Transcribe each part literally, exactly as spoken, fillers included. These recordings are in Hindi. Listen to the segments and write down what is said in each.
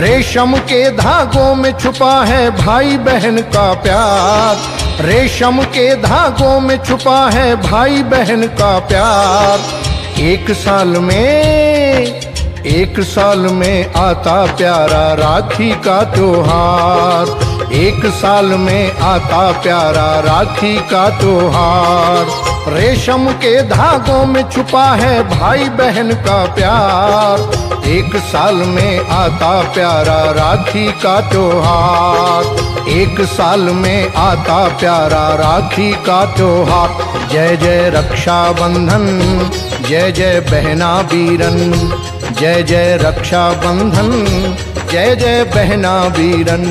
रेशम के धागों में छुपा है भाई बहन का प्यार। रेशम के धागों में छुपा है भाई बहन का प्यार। एक साल में एक साल में आता प्यारा राखी का त्योहार। एक साल में आता प्यारा राखी का त्योहार। रेशम के धागों में छुपा है भाई बहन का प्यार। एक साल में आता प्यारा राखी का त्योहार। एक साल में आता प्यारा राखी का त्योहार। जय जय रक्षा बंधन, जय जय बहना वीरन। जय जय रक्षा बंधन, जय जय बहना वीरन।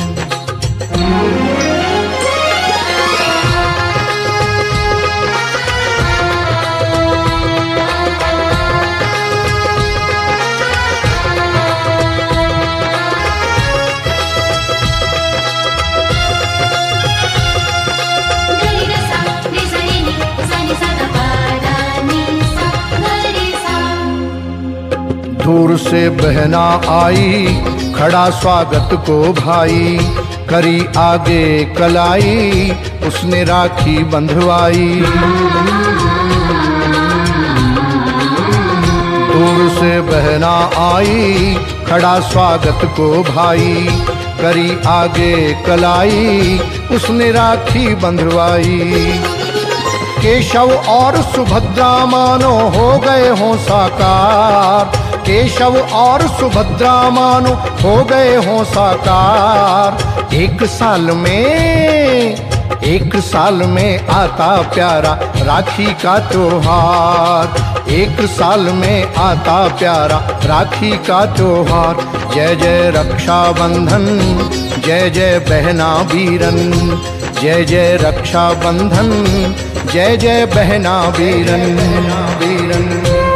दूर से बहना आई, खड़ा स्वागत को भाई। करी आगे कलाई, उसने राखी बंधवाई। दूर से बहना आई, खड़ा स्वागत को भाई। करी आगे कलाई, उसने राखी बंधवाई। केशव और सुभद्रा मानो हो गए हों साकार। केशव और सुभद्रा मानो हो गए हों साकार। एक साल में एक साल में आता प्यारा राखी का त्योहार। एक साल में आता प्यारा राखी का त्योहार। जय जय रक्षा बंधन, जय जय बहना वीरन। जय जय रक्षा बंधन, जय जय बहना वीरन वीरन।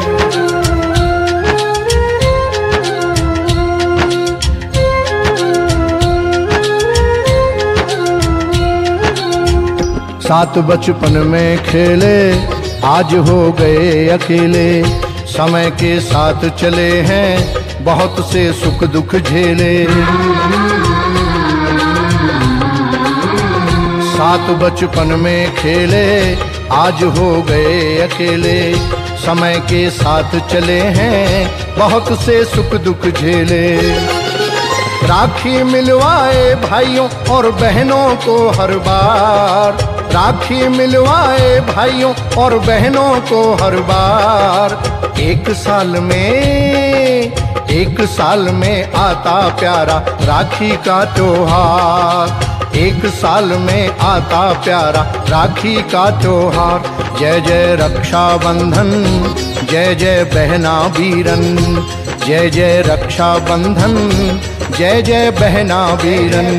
साथ बचपन में खेले, आज हो गए अकेले। समय के साथ चले हैं, बहुत से सुख दुख झेले। साथ बचपन में खेले, आज हो गए अकेले। समय के साथ चले हैं, बहुत से सुख दुख झेले। राखी मिलवाए भाइयों और बहनों को हर बार। राखी मिलवाए भाइयों और बहनों को हर बार। एक साल में एक साल में आता प्यारा राखी का त्योहार। एक साल में आता प्यारा राखी का त्योहार। जय जय रक्षा बंधन, जय जय बहना वीरन। जय जय रक्षा बंधन, जय जय बहना वीरन।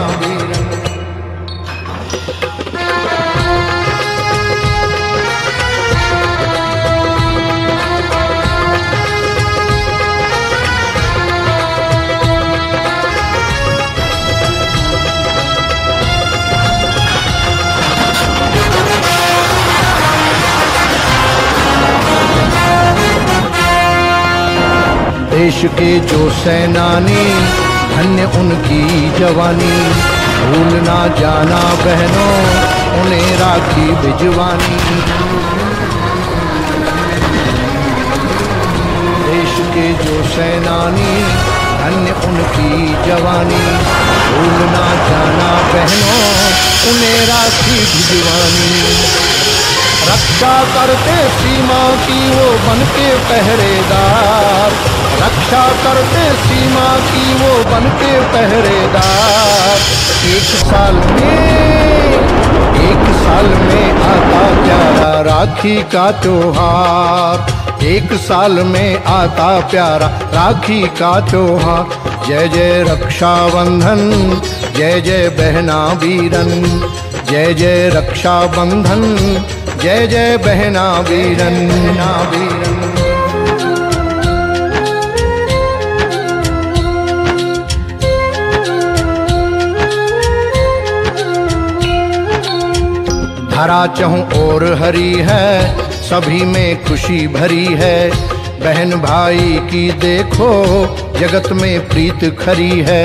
देश के जो सेनानी, धन्य उनकी जवानी। भूल ना जाना बहनों, उन्हें राखी भिजवानी। देश के जो सेनानी, धन्य उनकी जवानी। भूल ना जाना बहनों, उन्हें राखी भिजवानी। रक्षा करते सीमा की वो बनके पहरेदार। रक्षा करते सीमा की वो बनके पहरेदार। एक साल में एक साल में आता प्यारा राखी का त्योहार। एक साल में आता प्यारा राखी का त्योहार। जय जय रक्षा बंधन, जय जय बहना वीरन। जय जय रक्षा बंधन, जय जय बहना वीरन वीरन। धरा चहु और हरी है, सभी में खुशी भरी है। बहन भाई की देखो जगत में प्रीत खरी है।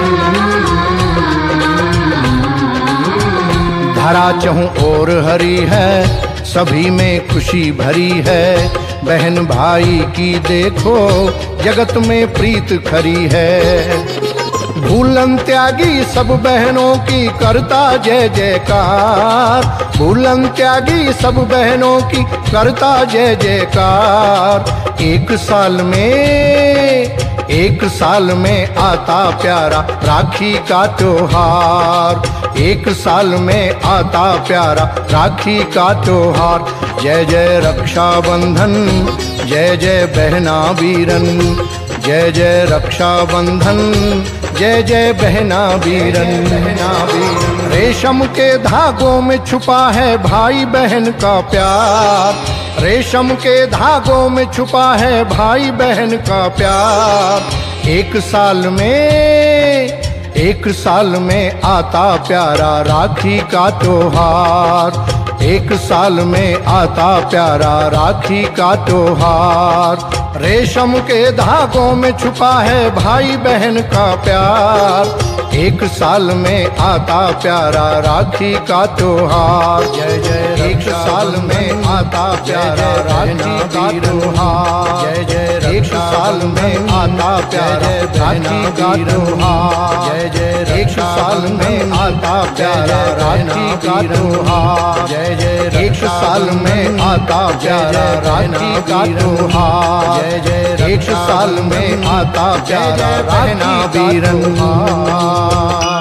धरा चहु और हरी है, सभी में खुशी भरी है। बहन भाई की देखो जगत में प्रीत खरी है। भूलन त्यागी सब बहनों की करता जय जयकार। भूलन त्यागी सब बहनों की करता जय जयकार। एक साल में एक साल में आता प्यारा राखी का त्योहार। एक साल में आता प्यारा राखी का त्योहार। जय जय रक्षा बंधन, जय जय बहना वीरन। जय जय रक्षा बंधन, जय जय बहना वीरन। बहना वीरन। रेशम के धागों में छुपा है भाई बहन का प्यार। रेशम के धागों में छुपा है भाई बहन का प्यार। एक साल में एक साल में आता प्यारा राखी का त्योहार। एक साल में आता प्यारा राखी का त्योहार। रेशम के धागों में छुपा है भाई बहन का प्यार। एक साल में आता प्यारा राखी का त्योहार। जय जय एक साल में आता प्यारा राखी का त्योहार। जय जय एक साल में आता प्यारा राखी का त्योहार। जय जय एक साल में आता प्यारा राखी का त्योहार। जय जय एक साल में आता प्यारा राखी का त्योहार। जय जय एक साल में आता प्यारा राखी का त्योहार।